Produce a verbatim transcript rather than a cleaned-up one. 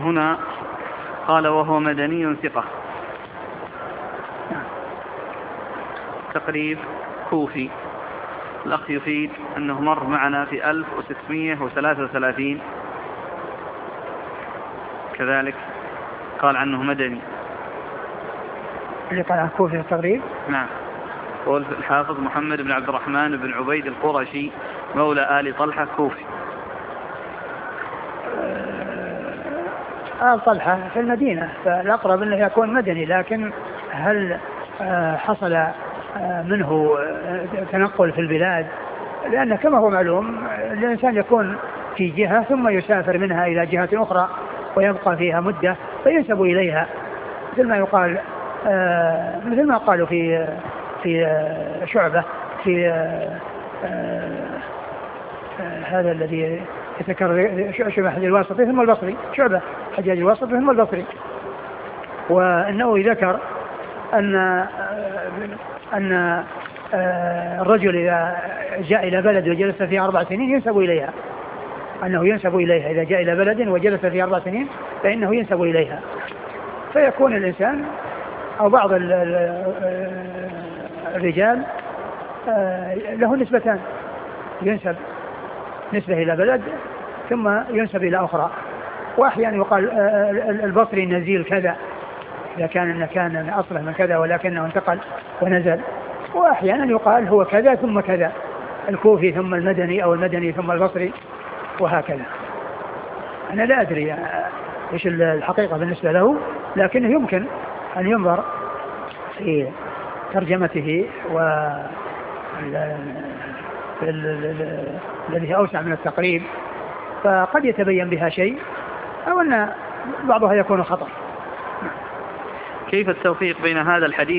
هنا قال وهو مدني ثقة، تقريب كوفي. الأخ يفيد أنه مر معنا في ألف وستمائة وثلاثة وثلاثين كذلك قال عنه مدني. اللي قال عن كوفي التقريب؟ نعم. قول الحافظ محمد بن عبد الرحمن بن عبيد القرشي مولى آل طلحة كوفي. آل طلحة في المدينة، فالأقرب أنه يكون مدني، لكن هل حصل منه تنقل في البلاد؟ لأن كما هو معلوم الإنسان يكون في جهة ثم يسافر منها إلى جهة أخرى ويبقى فيها مدة فينسب إليها، مثل ما يقال مثل ما قالوا في في شعبة في هذا الذي يتكرر شعبة حجاج الواسطي ثم البصري، شعبة حجاج الواسطي ثم البصري، وأنه ذكر أن أن الرجل إذا جاء إلى بلد وجلس فيه أربع سنين ينسب إليها، أنه ينسب إليها إذا جاء إلى بلد وجلس فيه أربع سنين فإنه ينسب إليها، فيكون الإنسان أو بعض الرجال له نسبتان، ينسب نسبة إلى بلد ثم ينسب إلى أخرى. وأحيانا يقال البصري نزيل كذا إذا كان المكان أصله من كذا ولكنه انتقل ونزل، وأحيانا يقال هو كذا ثم كذا، الكوفي ثم المدني أو المدني ثم البصري وهكذا. أنا لا أدري إيش الحقيقة بالنسبة له، لكنه يمكن أن ينظر في ترجمته و الذي أوسع من التقريب، فقد يتبين بها شيء أو أن بعضها يكون خطأ. كيف التوفيق بين هذا الحديث